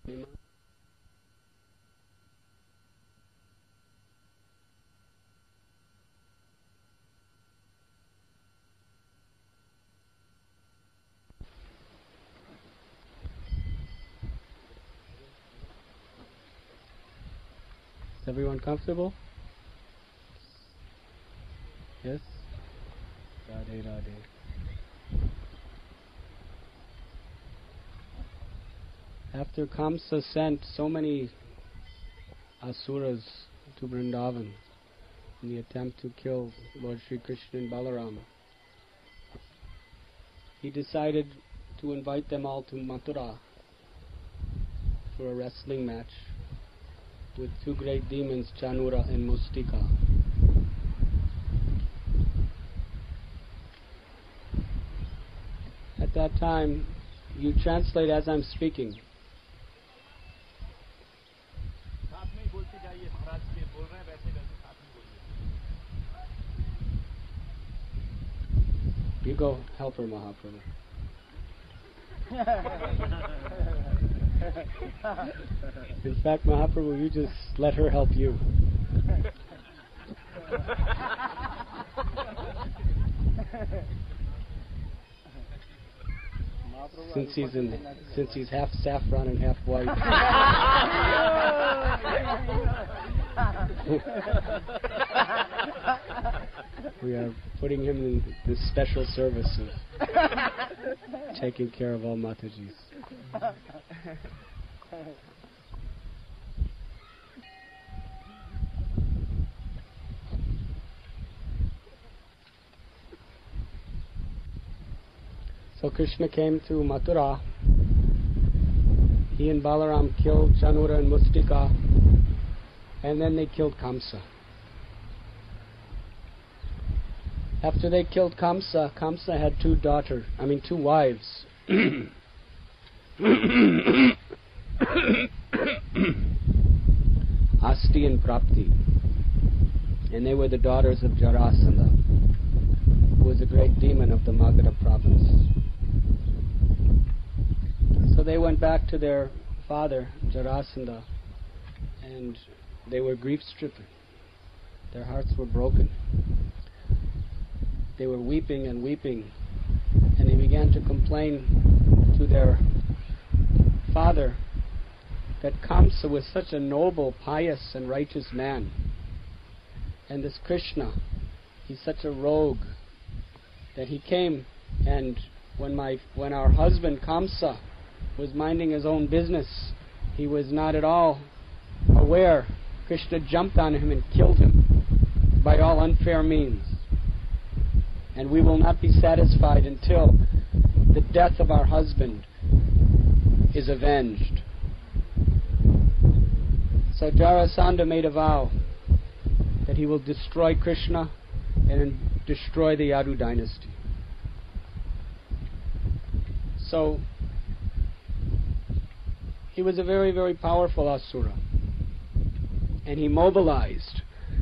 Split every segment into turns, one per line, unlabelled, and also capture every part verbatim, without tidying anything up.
Is everyone comfortable? Yes? Radhe Radhe. After Kamsa sent so many asuras to Vrindavan in the attempt to kill Lord Sri Krishna and Balaram, he decided to invite them all to Mathura for a wrestling match with two great demons, Chanura and Mustika. At that time, you translate as I'm speaking. You go help her, Mahaprabhu. In fact, Mahaprabhu, you just let her help you. Since he's in, since he's half saffron and half white. We are putting him in this special service of taking care of all Matajis. So Krishna came to Mathura. He and Balaram killed Chanura and Mustika, and then they killed Kamsa. After they killed Kamsa, Kamsa had two daughters, I mean two wives. Asti and Prapti. And they were the daughters of Jarasandha, who was a great demon of the Magadha province. So they went back to their father, Jarasandha, and they were grief-stricken. Their hearts were broken. They were weeping and weeping, and they began to complain to their father that Kamsa was such a noble, pious, and righteous man, and this Krishna, he's such a rogue, that he came, and when my when our husband Kamsa was minding his own business, he was not at all aware. Krishna jumped on him and killed him by all unfair means. And we will not be satisfied until the death of our husband is avenged. So Jarasandha made a vow that he will destroy Krishna and destroy the Yadu dynasty. So he was a very, very powerful asura, and he mobilized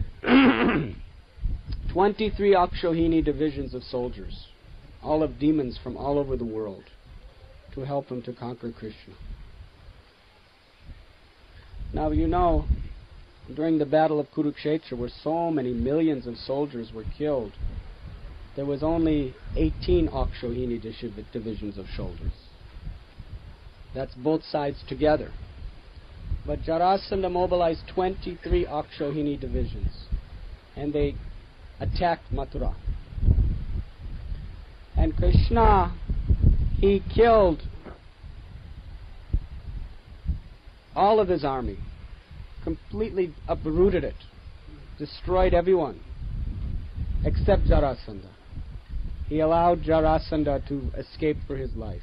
twenty-three Akshohini divisions of soldiers, all of demons from all over the world, to help him to conquer Krishna. Now you know, during the battle of Kurukshetra, where so many millions of soldiers were killed, there was only eighteen Akshohini divisions of soldiers. That's both sides together. But Jarasandha mobilized twenty-three Akshohini divisions, and they attacked Mathura. And Krishna, he killed all of his army, completely uprooted it, destroyed everyone, except Jarasandha. He allowed Jarasandha to escape for his life.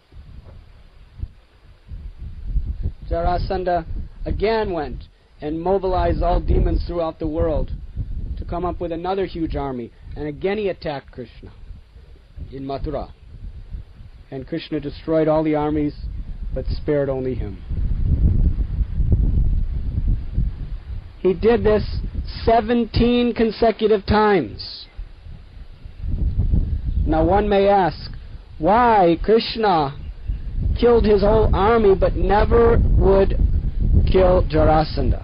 Jarasandha again went and mobilized all demons throughout the world to come up with another huge army, and again he attacked Krishna in Mathura. And Krishna destroyed all the armies, but spared only him. He did this seventeen consecutive times. Now one may ask, why Krishna killed his whole army, but never would kill Jarasandha.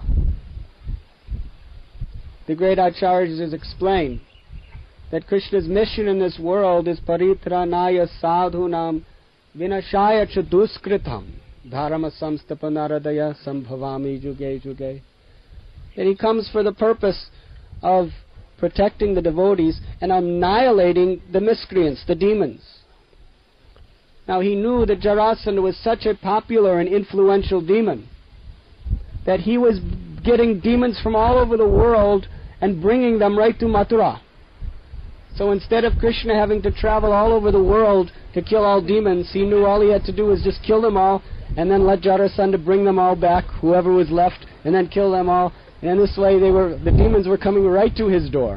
The great acharyas explain that Krishna's mission in this world is paritranaya sadhunam vinashaya cha duskritam dharma samstapanaradaya sambhavami juge juge. That he comes for the purpose of protecting the devotees and annihilating the miscreants, the demons. Now he knew that Jarasandha was such a popular and influential demon that he was getting demons from all over the world and bringing them right to Mathura. So instead of Krishna having to travel all over the world to kill all demons, he knew all he had to do was just kill them all and then let Jarasandha bring them all back, whoever was left, and then kill them all. And in this way they were, the demons were coming right to his door.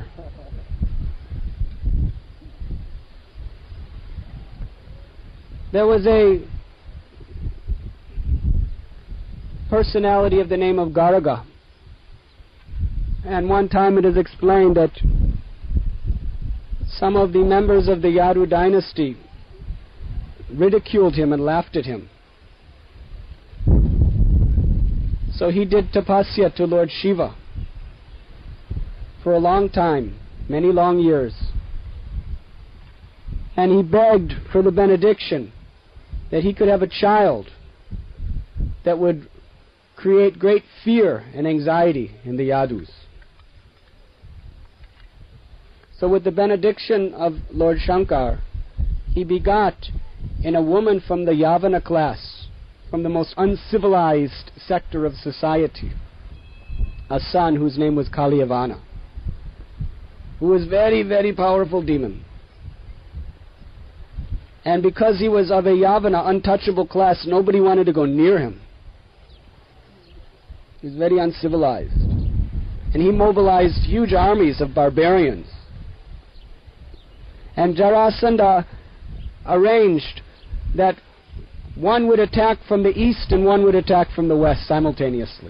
There was a personality of the name of Garaga. And one time it is explained that some of the members of the Yadu dynasty ridiculed him and laughed at him. So he did tapasya to Lord Shiva for a long time, many long years. And he begged for the benediction that he could have a child that would create great fear and anxiety in the Yadus. So with the benediction of Lord Shankar, he begot in a woman from the Yavana class, from the most uncivilized sector of society, a son whose name was Kaliyavana, who was very, very powerful demon. And because he was of a Yavana, untouchable class, nobody wanted to go near him. He was very uncivilized. And he mobilized huge armies of barbarians. And Jarasandha arranged that one would attack from the east and one would attack from the west simultaneously.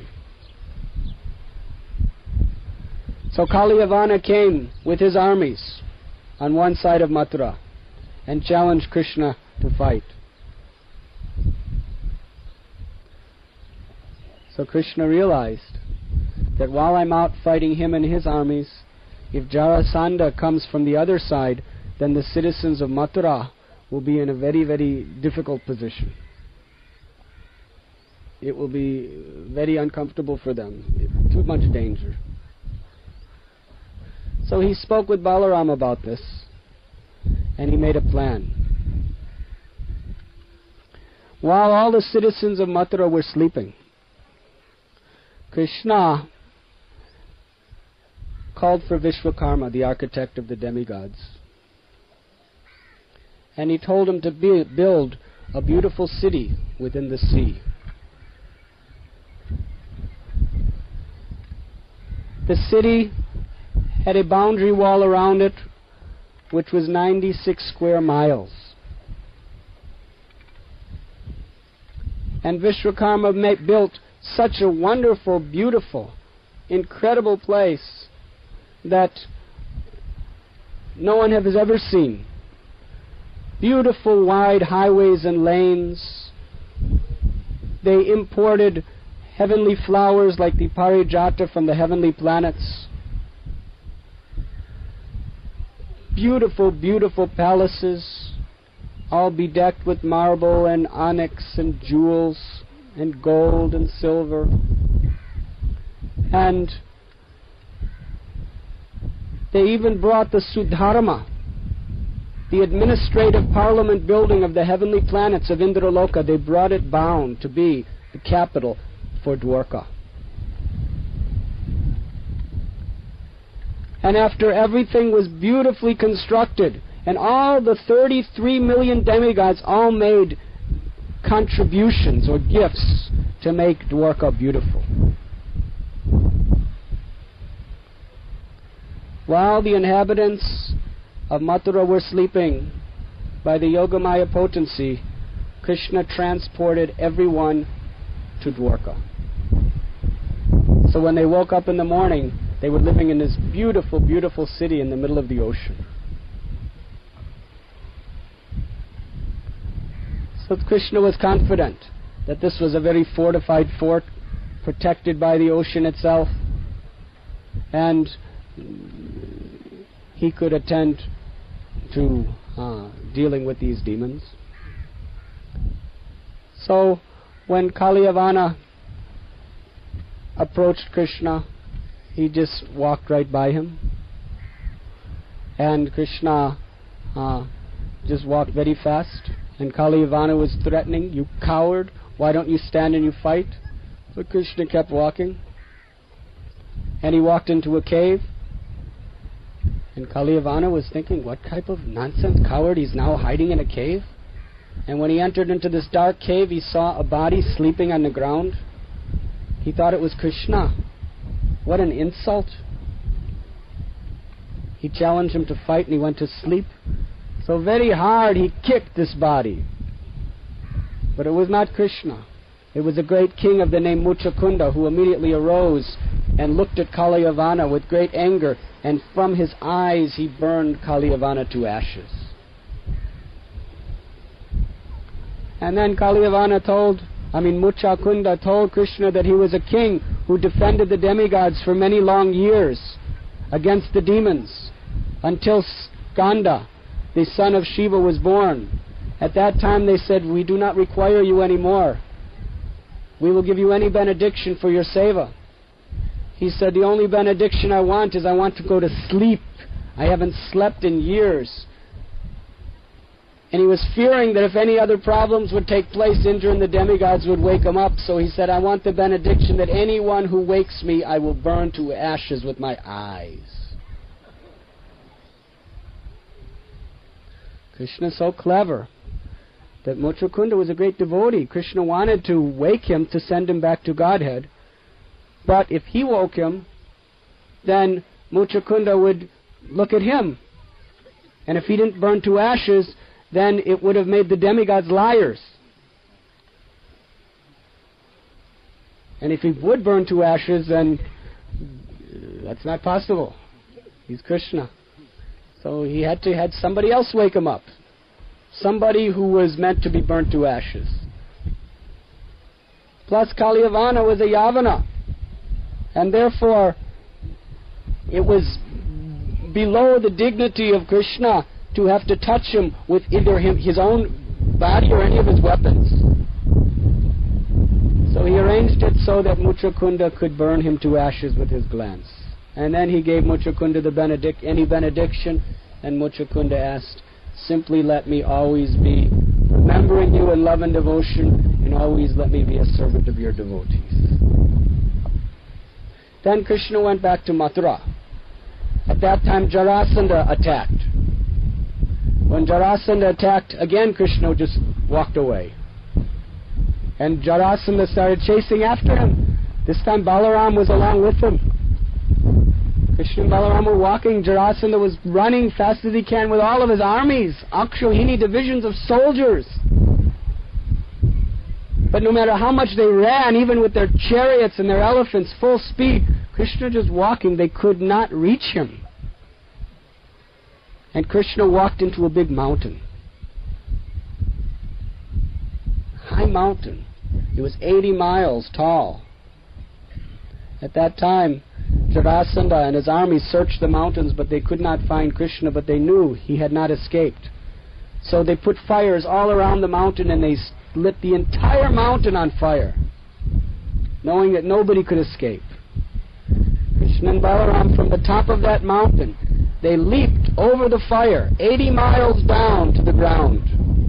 So Kaliyavana came with his armies on one side of Mathura and challenged Krishna to fight. So Krishna realized that while I'm out fighting him and his armies, if Jarasandha comes from the other side, then the citizens of Mathura will be in a very, very difficult position. It will be very uncomfortable for them, too much danger. So he spoke with Balaram about this, and he made a plan. While all the citizens of Mathura were sleeping, Krishna called for Vishwakarma, the architect of the demigods, and he told him to be, build a beautiful city within the sea. The city had a boundary wall around it which was ninety-six square miles. And Vishwakarma ma- built such a wonderful, beautiful, incredible place that no one has ever seen. Beautiful wide highways and lanes. They imported heavenly flowers like the parijata from the heavenly planets. Beautiful, beautiful palaces, all bedecked with marble and onyx and jewels and gold and silver. And they even brought the Sudharma, the administrative parliament building of the heavenly planets of Indraloka. They brought it bound to be the capital for Dwarka. And after everything was beautifully constructed, and all the thirty-three million demigods all made contributions or gifts to make Dwarka beautiful. While the inhabitants of Mathura were sleeping, by the Yogamaya potency, Krishna transported everyone to Dwarka. So when they woke up in the morning, they were living in this beautiful, beautiful city in the middle of the ocean. So Krishna was confident that this was a very fortified fort, protected by the ocean itself, and he could attend to uh, dealing with these demons. So when Kaliyavana approached Krishna, he just walked right by him, and Krishna uh, just walked very fast, and Kaliyavana was threatening, "You coward, why don't you stand and you fight?" But Krishna kept walking, and he walked into a cave, and Kaliyavana was thinking, what type of nonsense coward, he's now hiding in a cave? And when he entered into this dark cave, he saw a body sleeping on the ground. He thought it was Krishna. What an insult. He challenged him to fight, and he went to sleep. So very hard he kicked this body. But it was not Krishna. It was a great king of the name Muchakunda, who immediately arose and looked at Kaliyavana with great anger, and from his eyes he burned Kaliyavana to ashes. And then Kaliyavana told, I mean Muchakunda told Krishna that he was a king who defended the demigods for many long years against the demons, until Skanda, the son of Shiva, was born. At that time they said, "We do not require you anymore. We will give you any benediction for your seva." He said, "The only benediction I want is I want to go to sleep. I haven't slept in years." And he was fearing that if any other problems would take place, Indra and the demigods would wake him up. So he said, "I want the benediction that anyone who wakes me, I will burn to ashes with my eyes." Krishna is so clever that Muchakunda was a great devotee. Krishna wanted to wake him to send him back to Godhead. But if he woke him, then Muchakunda would look at him. And if he didn't burn to ashes, then it would have made the demigods liars. And if he would burn to ashes, then that's not possible. He's Krishna. So he had to had somebody else wake him up. Somebody who was meant to be burnt to ashes. Plus Kaliyavana was a Yavana. And therefore, it was below the dignity of Krishna to have to touch him with either him, his own body or any of his weapons. So he arranged it so that Muchakunda could burn him to ashes with his glance. And then he gave Muchakunda the benedict, any benediction, and Muchakunda asked, "Simply let me always be remembering you in love and devotion, and always let me be a servant of your devotees." Then Krishna went back to Mathura. At that time Jarasandha attacked. When Jarasandha attacked, again Krishna just walked away. And Jarasandha started chasing after him. This time Balaram was along with him. Krishna and Balaram were walking. Jarasandha was running fast as he can with all of his armies, Akshohini divisions of soldiers. But no matter how much they ran, even with their chariots and their elephants full speed, Krishna just walking, they could not reach him. And Krishna walked into a big mountain. High mountain. It was eighty miles tall. At that time, Jarasandha and his army searched the mountains, but they could not find Krishna, but they knew he had not escaped. So they put fires all around the mountain, and they lit the entire mountain on fire, knowing that nobody could escape. Krishna and Balaram, from the top of that mountain, they leaped over the fire, eighty miles down to the ground.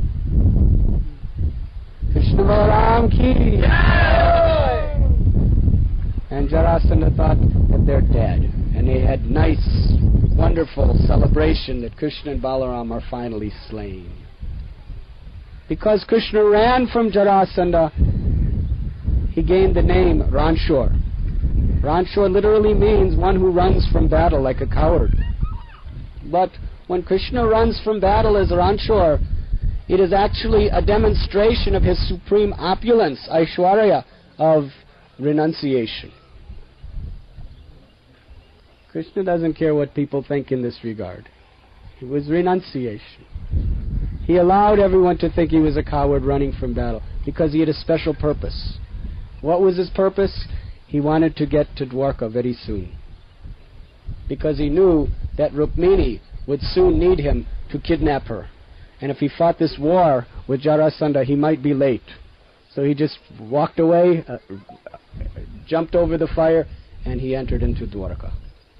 Krishna Balaram ki jai! And Jarasandha thought that they're dead. And they had nice, wonderful celebration that Krishna and Balaram are finally slain. Because Krishna ran from Jarasandha, he gained the name Ranchor. Ranchor literally means one who runs from battle like a coward. But when Krishna runs from battle as Ranchor, it is actually a demonstration of his supreme opulence, Aishwarya, of renunciation. Krishna doesn't care what people think in this regard. It was renunciation. He allowed everyone to think he was a coward running from battle because he had a special purpose. What was his purpose? He wanted to get to Dwarka very soon, because he knew that Rukmini would soon need him to kidnap her. And if he fought this war with Jarasandha, he might be late. So he just walked away, uh, jumped over the fire, and he entered into Dwarka.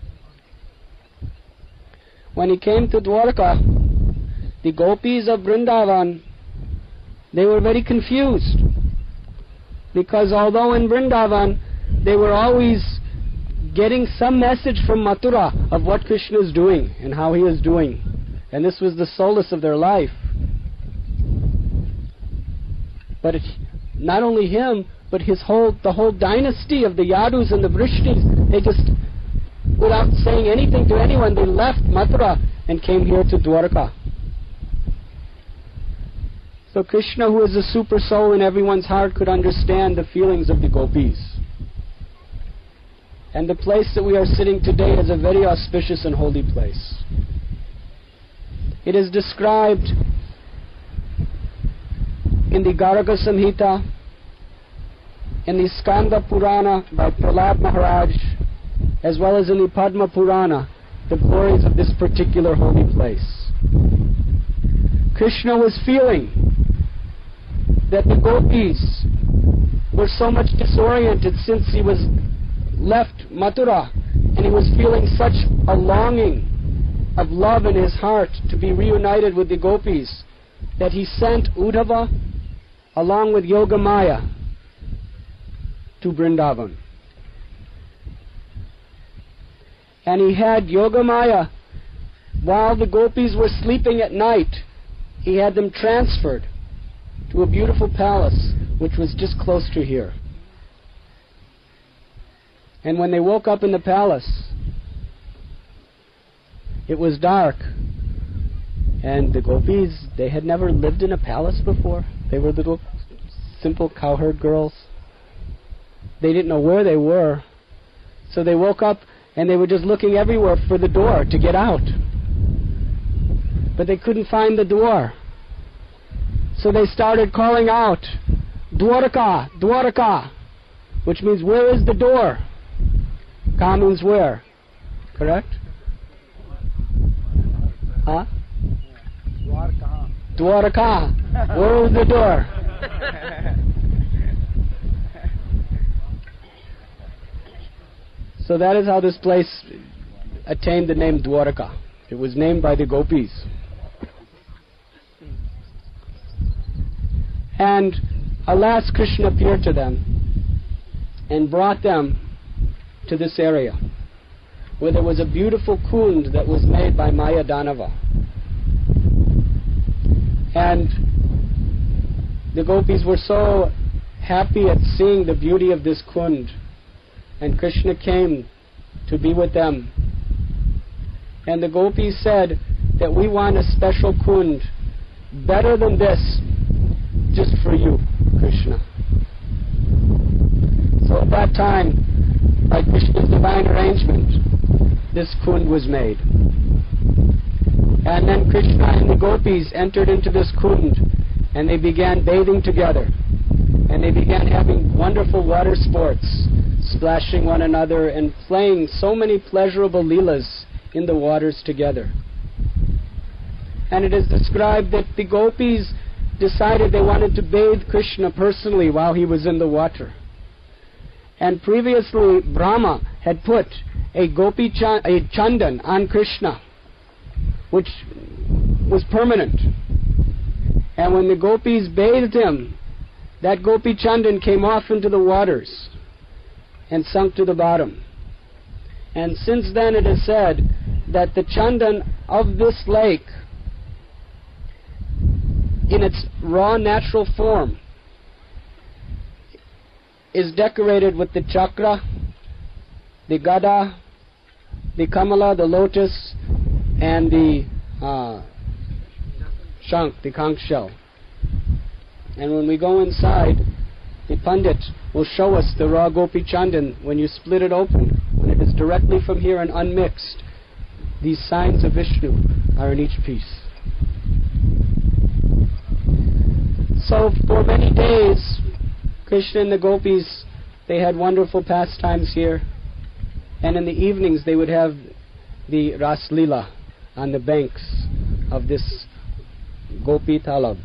When he came to Dwarka, the gopis of Vrindavan, they were very confused, because although in Vrindavan they were always getting some message from Mathura of what Krishna is doing and how he is doing, and this was the solace of their life. But it, not only him, but his whole, the whole dynasty of the Yadus and the Vrishnis, they just, without saying anything to anyone, they left Mathura and came here to Dwarka. So Krishna, who is the super soul in everyone's heart, could understand the feelings of the gopis. And the place that we are sitting today is a very auspicious and holy place. It is described in the Garga Samhita, in the Skanda Purana by Prahlad Maharaj, as well as in the Padma Purana, the glories of this particular holy place. Krishna was feeling that the gopis were so much disoriented since he was left Mathura, and he was feeling such a longing of love in his heart to be reunited with the gopis, that he sent Uddhava along with Yogamaya to Vrindavan. And he had Yogamaya, while the gopis were sleeping at night, he had them transferred to a beautiful palace which was just close to here. And when they woke up in the palace, it was dark, and the gopis, they had never lived in a palace before. They were little simple cowherd girls. They didn't know where they were, so they woke up and they were just looking everywhere for the door to get out, but they couldn't find the door. So they started calling out, Dwarka, Dwarka, which means where is the door? Ka means where, correct? Huh?
Dwarka.
Dwarka. Where is the door? So that is how this place attained the name Dwarka. It was named by the gopis. And alas, Krishna appeared to them and brought them to this area where there was a beautiful kund that was made by Maya Danava. And the gopis were so happy at seeing the beauty of this kund, and Krishna came to be with them. And the gopis said that we want a special kund better than this, just for you, Krishna. So at that time, by Krishna's divine arrangement, this kund was made. And then Krishna and the gopis entered into this kund, and they began bathing together, and they began having wonderful water sports, splashing one another and playing so many pleasurable leelas in the waters together. And it is described that the gopis decided they wanted to bathe Krishna personally while he was in the water. And previously Brahma had put a gopi chan- a chandan on Krishna, which was permanent. And when the gopis bathed him, that gopi chandan came off into the waters and sunk to the bottom. And since then it is said that the chandan of this lake, in its raw natural form, is decorated with the chakra, the gada, the kamala, the lotus, and the uh, shank, the conch shell. And when we go inside, the Pandit will show us the raw gopi chandan. When you split it open, when it is directly from here and unmixed, these signs of Vishnu are in each piece. So for many days, Krishna and the gopis, they had wonderful pastimes here. And in the evenings they would have the Ras Leela on the banks of this Gopi Talab.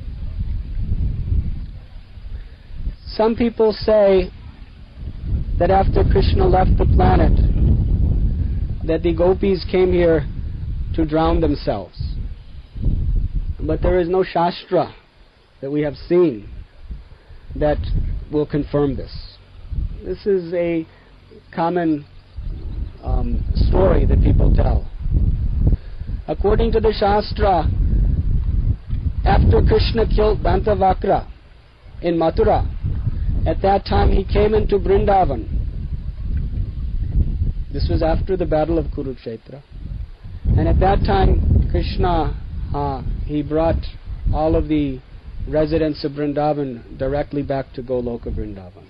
Some people say that after Krishna left the planet, that the gopis came here to drown themselves. But there is no Shastra that we have seen that will confirm this. This is a common um, story that people tell. According to the Shastra, after Krishna killed Dantavakra in Mathura, at that time he came into Vrindavan. This was after the battle of Kurukshetra. And at that time, Krishna, uh, he brought all of the residents of Vrindavan directly back to Goloka Vrindavan.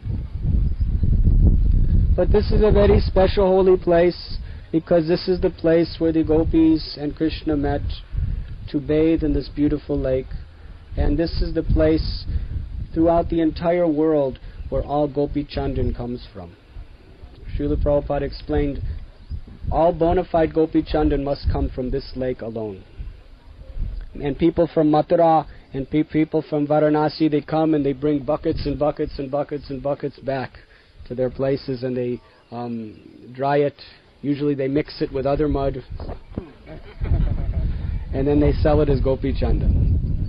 But this is a very special holy place, because this is the place where the gopis and Krishna met to bathe in this beautiful lake. And this is the place throughout the entire world where all Gopi Chandan comes from. Srila Prabhupada explained, all bona fide Gopi Chandan must come from this lake alone. And people from Mathura and pe- people from Varanasi, they come and they bring buckets and buckets and buckets and buckets back to their places, and they um, dry it. Usually they mix it with other mud and then they sell it as Gopi Chandan.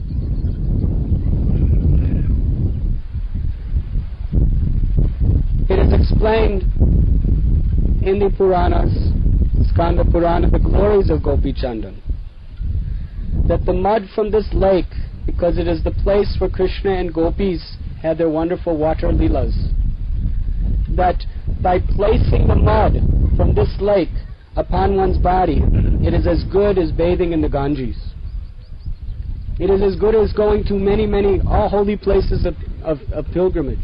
It is explained in the Puranas, Skanda Purana, the glories of Gopi Chandan, that the mud from this lake, because it is the place where Krishna and gopis had their wonderful water leelas, that by placing the mud from this lake upon one's body, it is as good as bathing in the Ganges. It is as good as going to many, many all holy places of, of, of pilgrimage.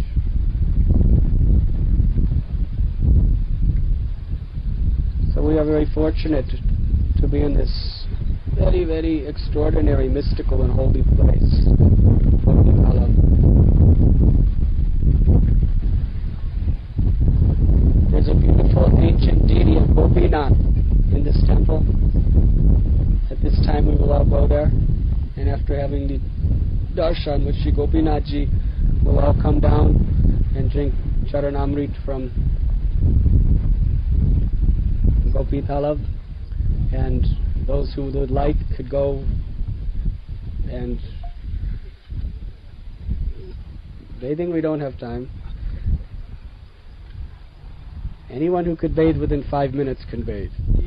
So we are very fortunate to be in this very, very extraordinary, mystical and holy place. There's a beautiful ancient deity of Gopinath in this temple. At this time we will all go there, and after having the darshan with Shri Gopinathji, we'll all come down and drink charanamrit from Gopi Talab, and those who would like could go and bathing. We don't have time. Anyone who could bathe within five minutes can bathe.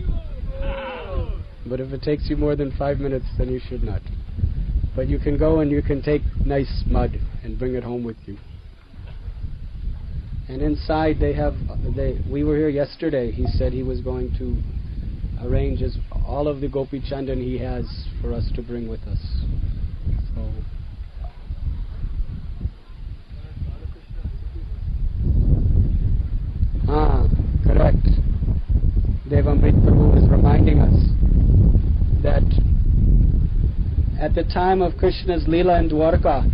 But if it takes you more than five minutes, then you should not. But you can go and you can take nice mud and bring it home with you. And inside they have, they, we were here yesterday, he said he was going to arrange his, all of the Gopi Chandan he has for us to bring with us. So, ah, correct. Devamrit Prabhu is reminding us that at the time of Krishna's Leela in Dwarka,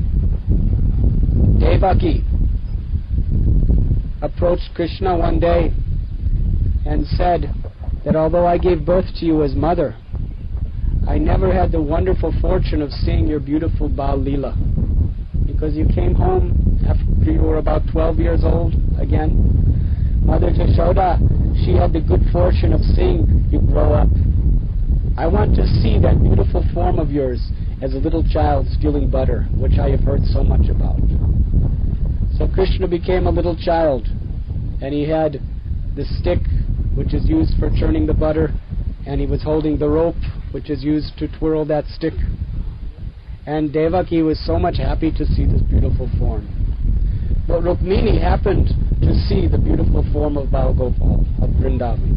Devaki approached Krishna one day and said that although I gave birth to you as mother, I never had the wonderful fortune of seeing your beautiful Baal Leela, because you came home after you were about twelve years old again. Mother Jashoda, she had the good fortune of seeing you grow up. I want to see that beautiful form of yours as a little child stealing butter, which I have heard so much about. So Krishna became a little child, and he had the stick which is used for churning the butter, and he was holding the rope which is used to twirl that stick. And Devaki was so much happy to see this beautiful form. But Rukmini happened to see the beautiful form of Baal Gopal, of Vrindavan.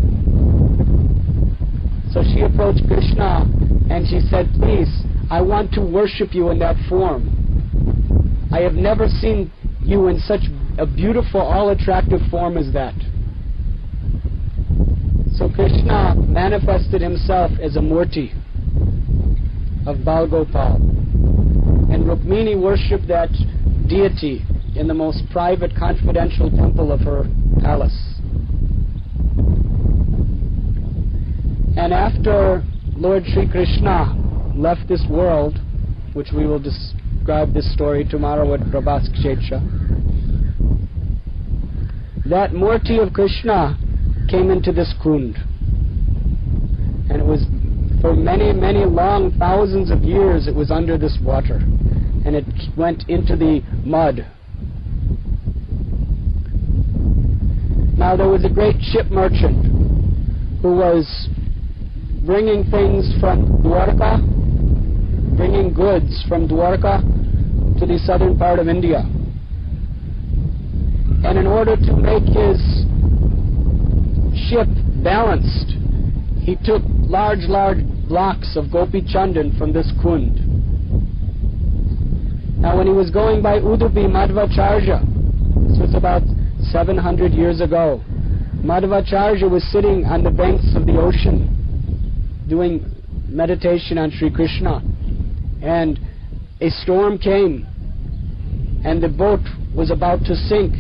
So she approached Krishna and she said, please, I want to worship you in that form. I have never seen you in such a beautiful, all-attractive form as that. So Krishna manifested himself as a murti of Baal Gopal. And Rukmini worshipped that deity in the most private, confidential temple of her palace. And after Lord Sri Krishna left this world, which we will describe this story tomorrow at Prabhas Kshetra, that Murti of Krishna came into this kund. And it was for many, many long thousands of years it was under this water. And it went into the mud. Now there was a great ship merchant who was bringing things from Dwarka, bringing goods from Dwarka to the southern part of India. And in order to make his ship balanced, he took large, large blocks of Gopi Chandan from this kund. Now when he was going by Udupi, Madhvacharya, this was about seven hundred years ago, Madhvacharya was sitting on the banks of the ocean doing meditation on Sri Krishna, and a storm came and the boat was about to sink,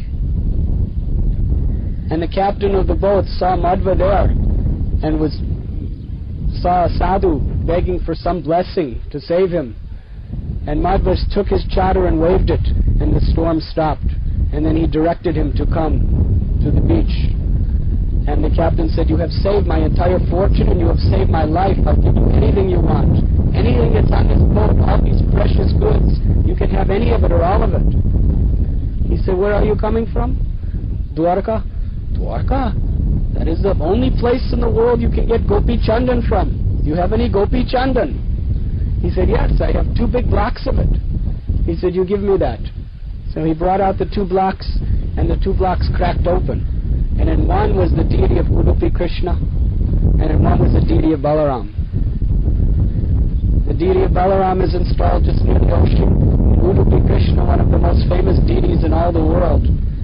and the captain of the boat saw Madhva there and was saw a sadhu begging for some blessing to save him, and Madhva took his chadar and waved it, and the storm stopped, and then he directed him to come to the beach. And the captain said, "You have saved my entire fortune and you have saved my life. I'll give you anything you want. Anything that's on this boat, all these precious goods, you can have any of it or all of it." He said, "Where are you coming from?" "Dwarka." "Dwarka? That is the only place in the world you can get Gopi Chandan from. Do you have any Gopi Chandan?" He said, "Yes, I have two big blocks of it." He said, "You give me that." So he brought out the two blocks, and the two blocks cracked open. And in one was the deity of Udupi Krishna, and in one was the deity of Balaram. The deity of Balaram is installed just near the ocean. Udupi Krishna, one of the most famous deities in all the world,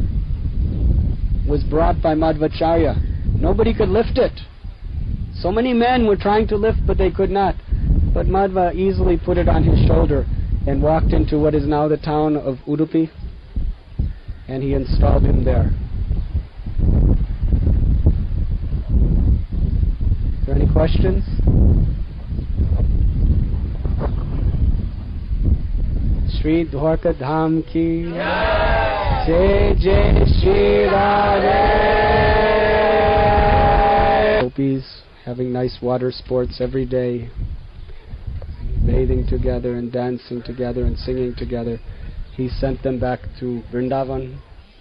was brought by Madhvacharya. Nobody could lift it. So many men were trying to lift, but they could not. But Madhva easily put it on his shoulder and walked into what is now the town of Udupi, and he installed him there. Is there any questions? Shri Dwarka Dham ki Jai Jai Shri Radhe. Gopis having nice water sports every day, bathing together and dancing together and singing together. He sent them back to Vrindavan.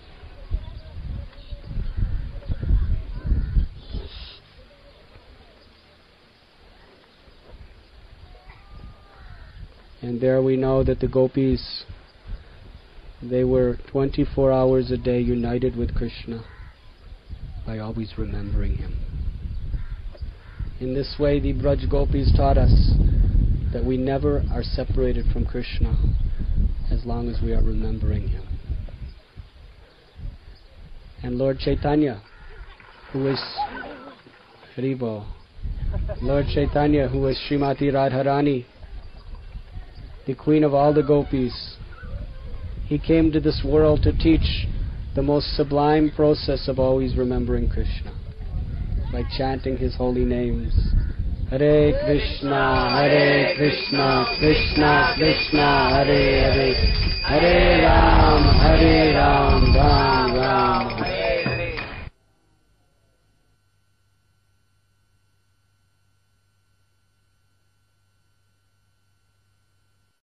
And there we know that the gopis, they were twenty-four hours a day united with Krishna by always remembering him. In this way, the Braj gopis taught us that we never are separated from Krishna as long as we are remembering him. And Lord Chaitanya, who is Haribo, Lord Chaitanya, who was Srimati Radharani, the queen of all the gopis, he came to this world to teach the most sublime process of always remembering Krishna by chanting his holy names. Hare Krishna, Hare Krishna, Krishna Krishna, Hare Hare, Hare Ram,